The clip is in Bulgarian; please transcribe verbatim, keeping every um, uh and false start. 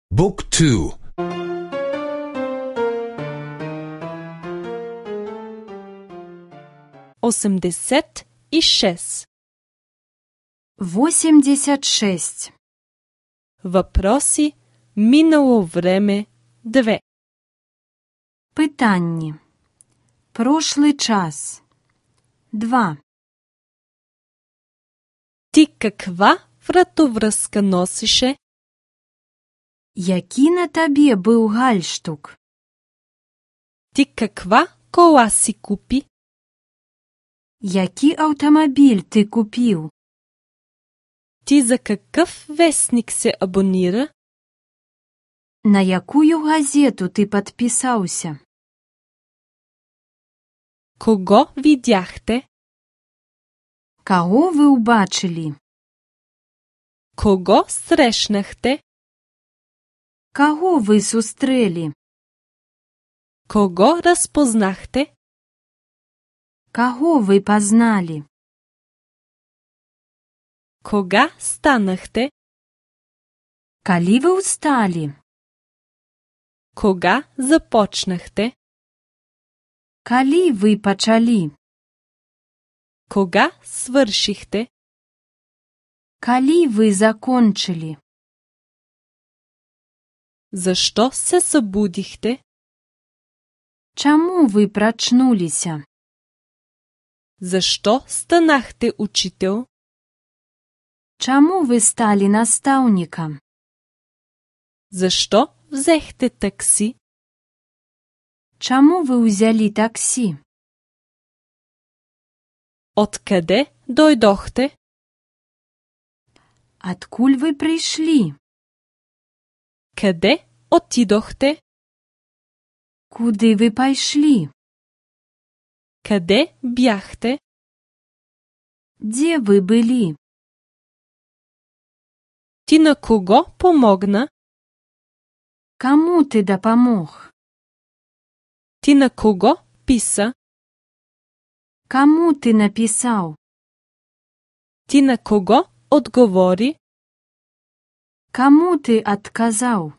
بوك تو. осемдесет и шест. восемьдесят шесть. Въпроси минало време две. Питанні. Прошлий час. два. Ти каква вратовръзка носише? Який на тобі був гальштук? Ти каква кола си купи? Який автомобіль ти купив? Ти за какъв вестник се абонира? На якую газету ти підписався? Кого видяхте? Кого ви убачили? Кого срещнахте? Кого ви зустріли? Кого разпознахте? Кого ви познали? Кога станахте? Коли ви устали? Кога започнахте? Коли ви почали? Кога свършихте? Коли ви закончили? Защо се събудихте? Чому ви прочнулися? Защо станахте учител? Чому ви стали наставником? Защо взехте такси? Чому ви взяли таксі? Откъде дойдохте? Откуль ви прийшли? Къде отидохте? Куди ви пішли? Къде бяхте? Де ви були? Ти на кого помогна? Кому ти допомог? Ти на кого писа? Кому ти написав? Ти на кого отговори? Кому ти отказав?